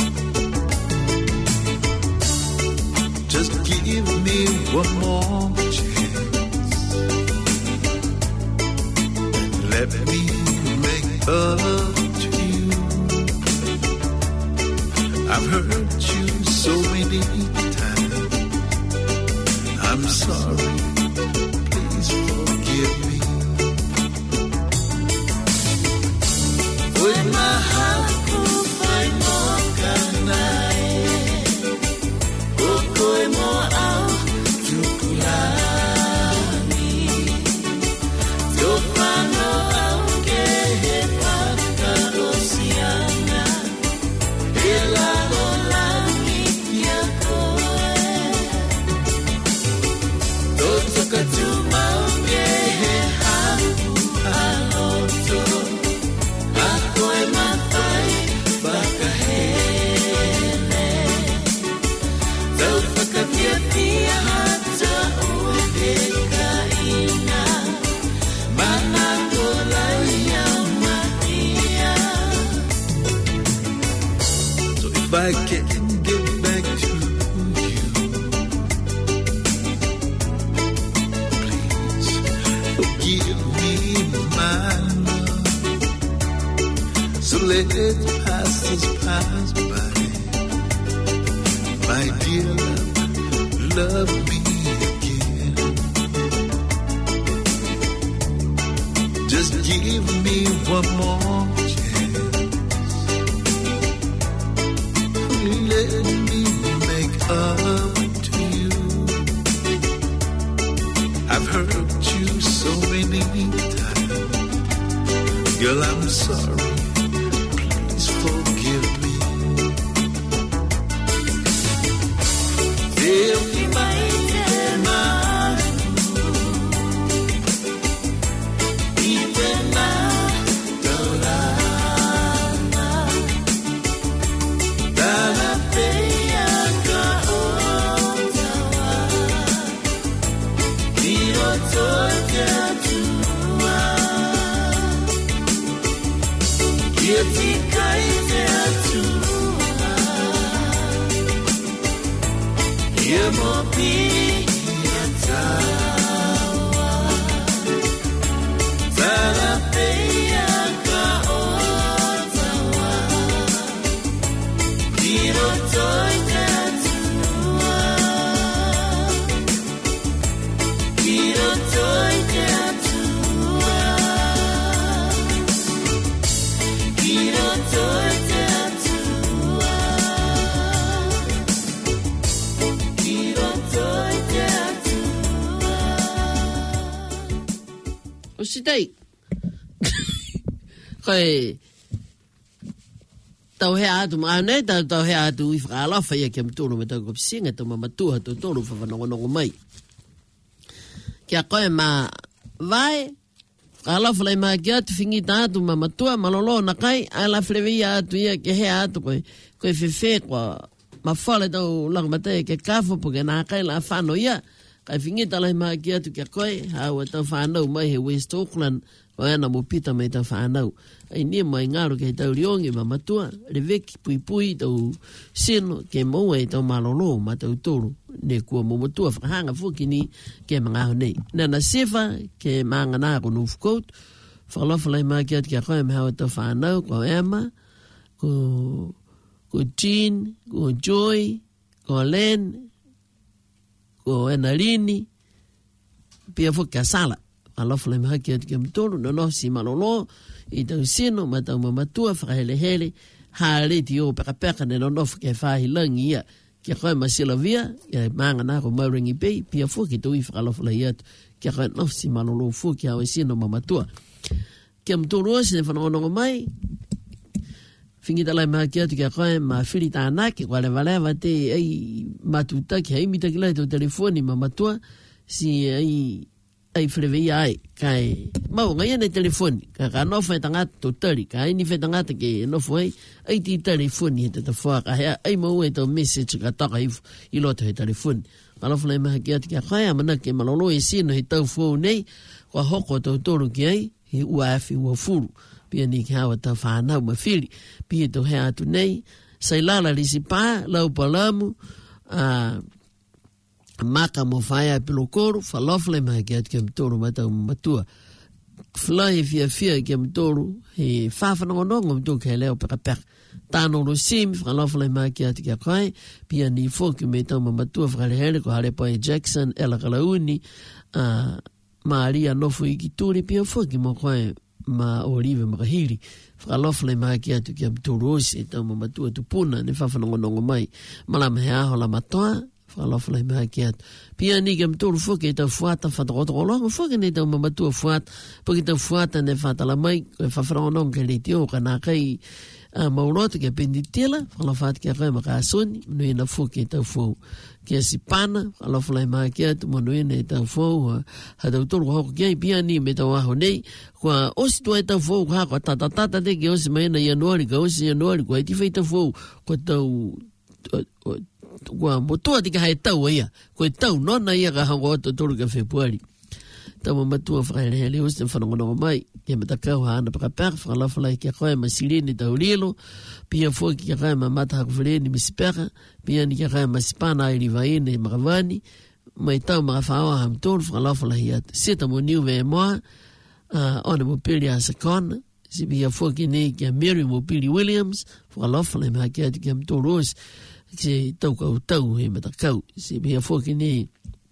Just give me one more chance. Let me make love to you. I've hurt you so many times. I'm sorry, please forgive me. With my heart will find more kanai, kukoi mo au tukulani. Ela no la mi my love. So let passers-by by. My dear love, love me again. Just give me one more chance. Let me make up to you. I've hurt you so many times. Girl, I'm sorry. Please forgive me. If you might tell my even now, Dolana, Dala Peyaka Otawa, Dio Toya Tua, Yeti Kaita Tua, Yemopi Yatawa, Dala Peyaka Otawa, Dio Toya Tua, Dio Toya Tua, Dio Toya Tua, Dio Toya Tua. O sidai. Kai tau he atu ma nei tau tau he atu I whakalofa ia kia mtoro me tau kopsinga tau mamatua tau toro whawhanongonongo mai. Kia koe ma vai whakalofa lai maa kia atu whingita atu mamatua malolo na kai ai la whrewia atu ia kia he atu koe koe whewhe kwa ma whale tau langmatea kia kafo po kia nā kai la whano ia kai whingita lai maa kia atu kia koe haua tau whanau mai he West Auckland o ana mo pita mai tau whanau. Ai nia mai ngaro kei tau riongi mamatua, reveki pui pui tau sino ke maua i tau malolo ma tau toro. Ne kua momotua whakahanga fuki ni ke mangaho nei. Nana sefa ke maanga nā ko North Coast, whakalofa lai maa kia kia koe me hawa tau whanau, ko Emma, ko, ko Jean, ko Joy, ko Len, ko Enarini, pia fuki a sala. Alofa lai maha kia kia mtoro, no no si malolo, I tau sino, ma tau mamatua, whakahele-hele, hāreti o peka-peka, ne no nofu ke whahi langi ia, kia koe masila via, kia maanga nako Maurangi Bay, pia fuki tau I whakalofa lai atu, kia koe nofu si malolo fuki hawa sino mamatua. Kia mtoro osi ne whanongonongo mai, whingita lai maha kia tu kia koe ma whiri tānaki, kwa le walewa te ai matutaki, hai mitaki lai tau telefoni mamatua, si ai ai frevei ai kai mau ngai nei telefoni ka ka no fa tangata to tari kai ni fa tangata ke no foi ai ti telefoni te te fa ka ai mau e to message ka ta kai I lo te telefoni ala fa mai ki ati ka kai mana ke malolo e sino I tau fo nei kwa hoko to toru ki ai hi uafi wa furu pia ni ka wa ta fa na ma fili pia to he atu nei sai lala lisi pa lau palamu a maka mo whaia pilokoro, whalofle maha ki atu kia mtoro matau matua. Whalai fia fia kia mtoro, he whawhanongonongo mtoro kia leo peka peka. Tāno ro sim, whalofle maha ki atu kia koe, pia ni fōki me tau matua whakarehele ko hare poe Jackson, Ela Kalauni, uh, Maria Nofu Ikituri, pia fōki mo koe ma Olive Makahiri. Whalofle maha ki atu kia mtoro osi, tau matua tupuna, ne whawhanongonongo mai. Malama he aho la matoa, whalofa lai maha ki atu. Pia ni ke mtoro fuke tau fuata whatakotokologo fuke ni tau mamatua fuata puki tau fuata ne whatala mai koe whawharongonong ke le tio ka nā kai uh, maurota ke penditila whalofa atu kia koe maka asoni nui na fuke tau fau kia sipana whalofa lai maha ki atu monui ne tau fau uh, ha tau toro hoko kia pia ni me tau aho nei kua osi tua e tau fau ka kua tatatata te ke osi mai na Januari ka osi Januari kua iti whai tau fau kua tau uh, uh, kua motua tika hae tau ia, koe tau nona ia ka hango ato toru ka Februari. Tau mamatua whakahelehele hosi te whanongonongo mai, kia matakau haana pakapaka, whakalawhalai kia koe ma sireni tau lilo, pia fuaki kia koe ma mata haku whaleni misipeka, pia ni kia koe ma sipana ai rivaine makawani, mai tau maka whaoa ham toru whakalawhalai atu. Seta mo niu vea moa, uh, ona mo pili a sakona, si bia foki ne kia Mary mo pili Williams, whakalofa le maha kia kia mtoro si tau kau tau he matakau, si bia foki ne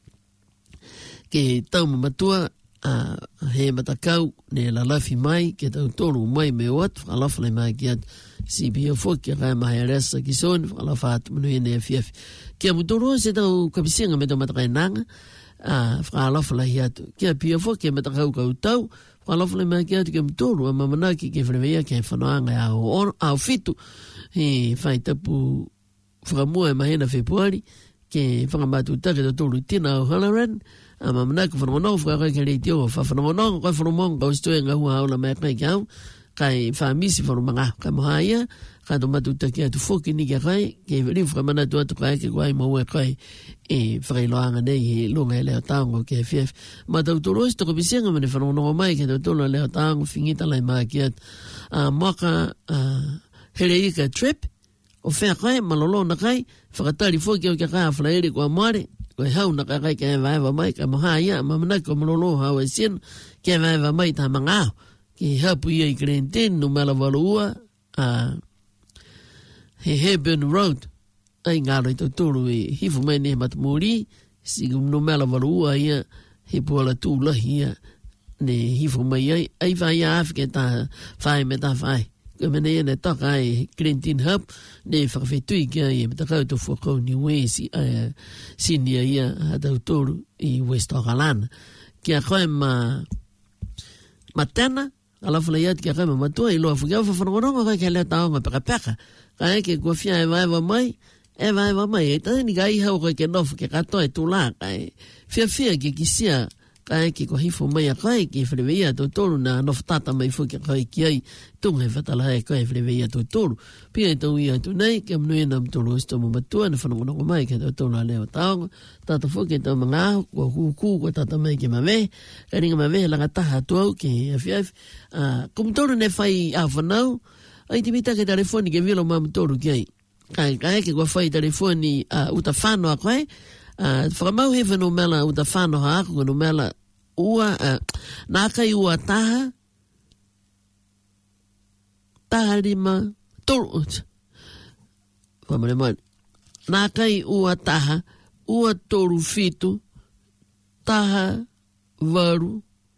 ke tau mamatua, uh, he matakau ne la lafi mai, ke tau toro mai me wat, whakalofa le maha kia si bia foki kai maha resa ki son, whakalofa atu manu ene fiafi. Kia mtoro se tau kapisinga me tau matakai nanga, uh, whakalofa la hiatu. Kia pia foki matakau kau tau, whakalofa le maha kia tu kia mtoro, a mamanaki ke whanawea ke whanoanga au, au fitu, he whai tapu whakamua e mahena Februari, ke whakamatu take to tolu tina au Halloran, a mamanaki whanamononga whakakai ke rei tio, whanamononga kai whanamonga kau stoe ngā hua haula mea kai ki au, kai whamisi whanamanga, kai mohaia, kai to matu take atu whoki ni kia kai, ke ri whakamanatu atu kai ke kwai maua kai, e whakailoanga nei he lunga e leo taongo ke F F. Ma tau toro isi toko pisenga mene whanonga mai ke tau tolo leo taongo whingita lai maa ki at uh, maka uh, here ika trip o whea kai, malolo na kai, whakatari whoki au kia kai a whalaere kua moare, koe hau na kai kai ke vaeva mai, ka maha ia, mamanaki o malolo hau e sien, ke vaeva mai ta mangao, ke hapu ia i Grantin, no mela walua, uh, he Hebron Road, ai ngaro i tautoro e hifu mai ne matamuri, si no mela walua ia, he puala tūlahi ia, ne hifu mai ai, ai vai a Afrika ta whai me ta whai. Ka mene ia ne taka ai Grantin Hub, ne whakawhetui kia ia me takau to whakau ni wesi, uh, sinia ia a tautoro i West Okalana. Kia koe ma, ma tena, alafu la iat kia koe ma matua i loa whukia whawhanonga kai kia leo taonga peka peka. Ka eke kua whia e vaeva mai, e vaeva mai, e tani ka ihau kai ke nofu ke katoa e tūlā, kai whia whia ke kisia, ka eke kua hifo mai a kai ke whareweia tō tōru na nofu tata mai whukia kai ki ai, tunga e whatala hai kai whareweia tō tōru. Pia i tau ia tu nei, ke mnui na mtoro isto mo matua, na whanonga mai ke tō tōru a leo taonga, tata whukia tau mga ahu, kua kuku, kua tata mai ke mawe, ka ringa mawe langa taha tuau ke afiaf, uh, kumtoro ne whai a whanau, ai te mita ke telefoni ke vilo ma mtoro ki ai. Kai kai ke kua whai telefoni uh, uta whanoa koe, uh, whakamau he whanu mela uta whanoa aku, kunu mela ua, uh, nā kai ua taha, taha rima, toro, whamare mai, nā kai ua taha, ua toru fitu, taha varu,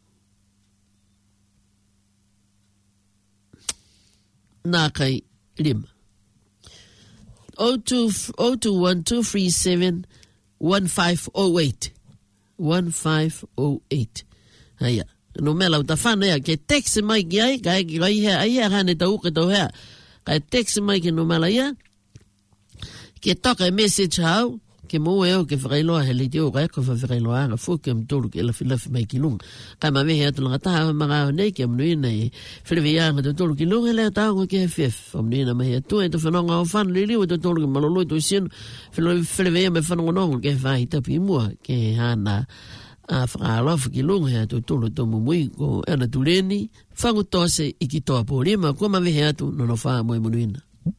nā kai rima. oh two one two three seven one five oh eight. one five oh eight. Haya. No mela uta whana ea. Ke text mai ki ai. Ka eki kai hea. Ai hea hane tau uke tau hea. Ka text mai ki no mela ia. Ke toka e message hau. Ke mua eo ke whakailoa he leiti o kai ko whakailoa anga fu ke mtoro ke lafi lafi mai ki lunga. Kai ma mehe atu langa taha mga au nei ke mnuina i whilewe anga to toro ki lunga leo taonga ke F F. Mnuina mahe atu e to whanonga o whanu li liwa to toro ki maloloi to sinu. Whilewe ia me whanonga nonga ke whahi tapu i mua ke hana a whakaalofa ki lunga hea to toro to mumui ko ana tureni. Whangu tose i ki toa pōrima kua ma mehe atu nono wha moe mnuina.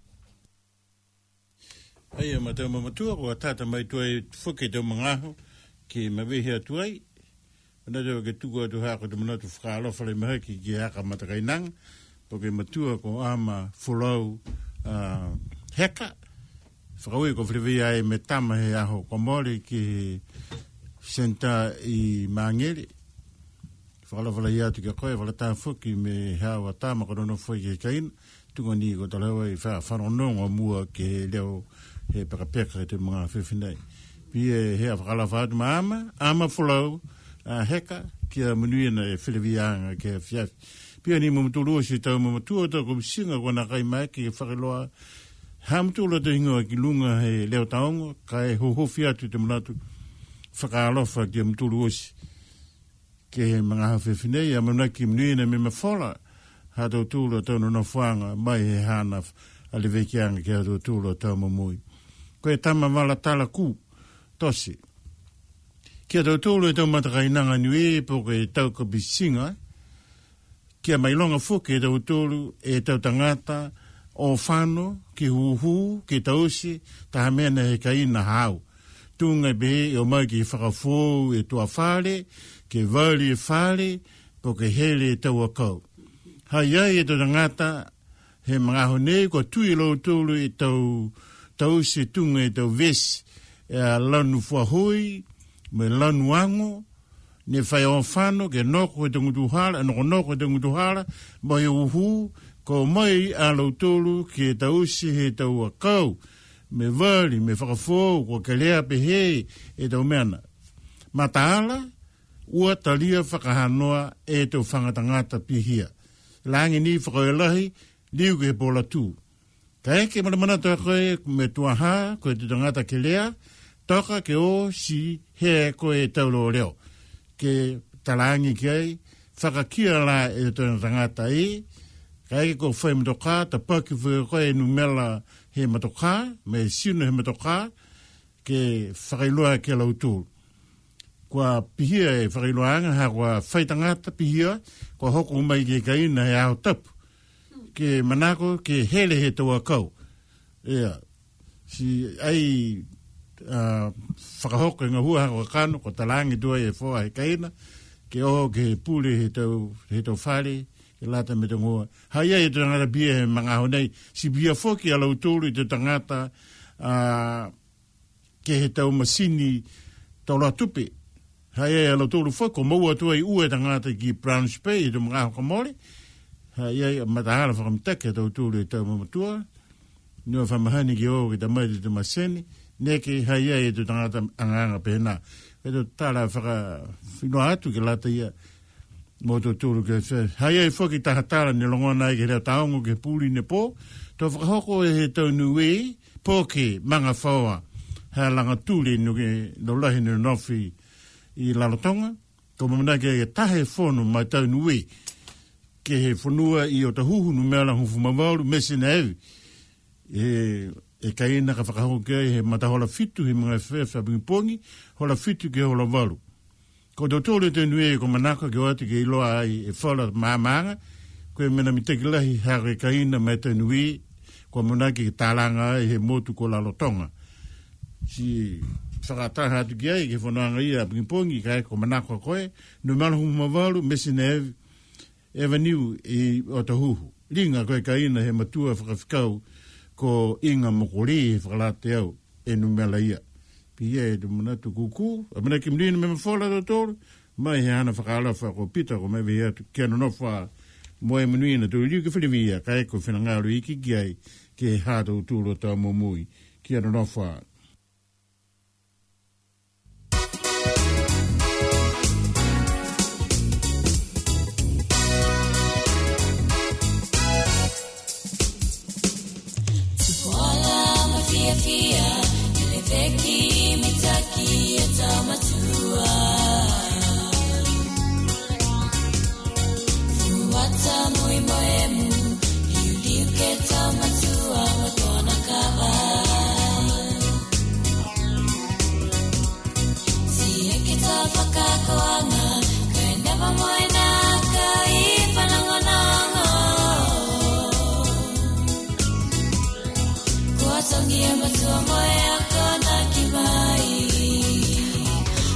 Ai ma tau mamatua ko tata mai tuai whuke tau mangaho ki mawehe atu ai. Mana tau ke tuku atu hako te manatu whakaalofa le mahaki ki haka matakainang. Po ke matua ko ama fulau uh, heka. Whakaui ko whilewe ai me tama he aho ko mori ki senta i Mangere. Whakaalofa le iatu ki a koe whalata whuki me hawa tama konono whuki ke kaina. Tunga ni ko talawa i whanononga mua ke leo he pekapeka te mga whiwhinei. Pia hea whakalafa atu ma ama, ama fulau, uh, heka, kia manuina e whilewianga ke whiafi. Pia ni mamatulua si tau mamatua tau kumisinga kona kai mai ki whakiloa. Ha matula te hingoa ki lunga he leo taongo, kai hohofi atu te manatu whakalofa ki mamatulua si ke he mga whiwhinei, a manaki manuina me mawhola, ha tau tūla tau no whanga mai he hana alivekianga ki ha tau tūla tau mamui. Koe tama wala tala ku, tosi. Kia tau tōlu e tau matakainanga nui e po ke tau ka bisinga. Kia mailonga fuke e tau tōlu e tau tangata o whano, ki huhu, ki tausi, taha mena he kaina hau. Tunga behe e o mai ki whakafou e tua whare, ke wali e whare, ko ke hele e tau akau. Hai ai e to ngata he mga hone ko tui lo tolu e tau tau se tunga e tau vesi e a lanu fuahui me lanu ango ne fai o whano ke noko e tungu tuhara noko noko e tungu tuhara mo e uhu ko mai a lo tolu ke tau se he tau akau me vali me whakafo ko ke lea pe he e tau meana mataala ua talia whakahanoa e tau whangatangata pihia langi ni whakaelahi liu ke pola tu. Kai ke mana mana toa koe me tuaha, koe te tangata ke lea, toka ke o si he koe taulo leo. Ke talangi ke ai, whakakia la e toa tangata e, kai ke ko whai matoka, ta paki whai koe numela he matoka, me sino he matoka, ke whakailua ke lautulu. Kua pihia e whakailuanga, ha kua whai tangata pihia, kua hoko umai ke kaina he ao tapu. Ke manako ke hele he tau akau. Ea, si ai uh, whakahoko e ngahua hako kano, ko talangi tua e whoa he kaina, ke oho ke pule he tau, he tau whare, ke lata me tangua. Hai ai e te tangata bia he mga honei, si bia whoki ala utolu i te tangata uh, ke he tau masini tau la tupe. Hai ai ala utolu whoko, maua tua i ue tangata ki Brown Spay, i te mga hoko mole, hai ai matahara whakamtake tau tūru e tau mamatua, nua whamahani ki o ki ta mai te maseni, neke hai ai e tu tangata anganga pēnā. E tu tāra whaka whinua atu ki lata ia mō tau tūru ke whai. Hai ai whoki tahatara ni longona i ke reo taongo ke pūri ne pō, tō whakahoko e he tau nuei, pō ke manga whaua, hea langa tūri nuke laulahi ni nofi i Lalotonga, ko mamana ke e tahe whono mai tau nuei, ke he whanua i o tahuhu no mea lang hufu mawaru mese na ewi. E, e kaina ka whakahoko kia he mata hola fitu he mga whea whabingipongi, hola fitu ke hola waru. Ko tau tōre te nue e ko manaka ke oati ke iloa ai e whala maamanga, koe mena mi teki lahi hare kaina mai te nui, ko manaki ke tālanga ai he motu ko Lalotonga. Si whakataha atu ki ai ke whanoanga ia bingipongi ka e ko manaka koe, no mea lang hufu mawaru mese na ewi, ewa niu i o tahuhu. Ringa koe kaina he matua whakawhikau ko inga mokori he whakalate au e numela ia. Pia e tu manatu kuku, a mana ki mrina me mawhola to tōru, mai he ana whakalafa ko pita ko mewe hea tu kia no nofwa moe manuina tu riu ke whiriwia ka eko whenangaru iki ki ai ke hātou tūro tau momui kia no nofwa